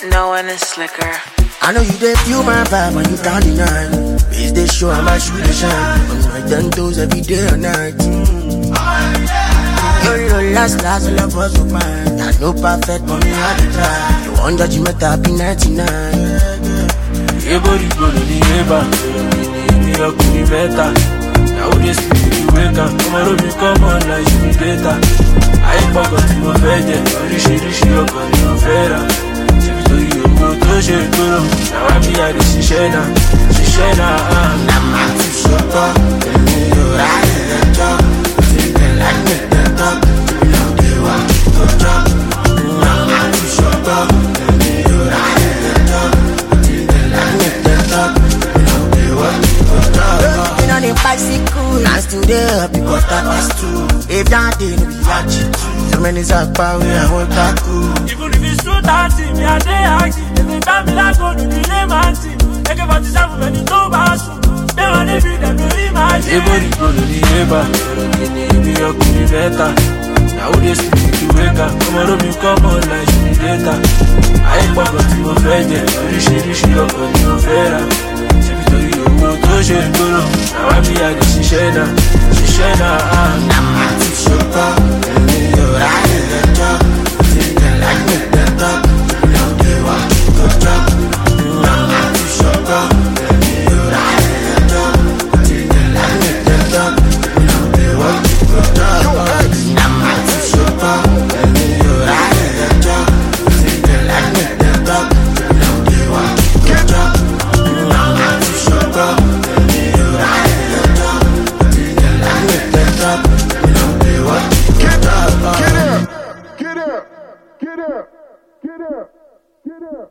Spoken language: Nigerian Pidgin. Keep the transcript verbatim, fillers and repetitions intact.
No one is slicker. I know you dey feel my vibe when you down the nine. Is they show how my shoe they shine? I'm like ten toes every day or night. Mm. You're the last, last, all of us of mine. I know perfect, but me how to try. The one that you met up in ninety-nine. Everybody go to the neighbor. Me up to the better. Now this you wake up. Tomorrow you come on like you be better. I ain't forgot to my bed yet. Rishi, rishi, you're going to fair. To you, go to shit, go. Now I be at the Shishena. Shishena, ah. I'm not too sure, but you're right in the job. Feeling like me, the top. Now they want to go job. I'm not too sure, but you're right in the job. Feeling like me, the top. Now they want to go job. You know the bicycle. I still there because that was true. If that didn't be watching. So many zakpa we I want that cool. Even if it's so dirty, me a day active. Every time me like go to the layman team. Make a forty-seven when you go back. They want to be them to imagine. Everybody go to the neighbor. Me up to the better. Now this you wake up. Tomorrow you come on like you be better. I ain't forgot to my bed yet. Rishi, rishi, you're going to fair. To you, go to shit, go. Now I be at the Shishena. Shishena, ah. I'm not too sure, but you're right in the job. Feeling like me, the top. Now they want to go job. I'm not too sure, but you're right in the job. Feeling like me, the top. Now they want to go job. I'm not too sure, but you're right in the job. Feeling like me, the top. Now they want to go job. I'm not too sure, but you're right in the job. Feeling like me, the top. Now they want to go job. Get up! Get up! Get up! Get up! Get up!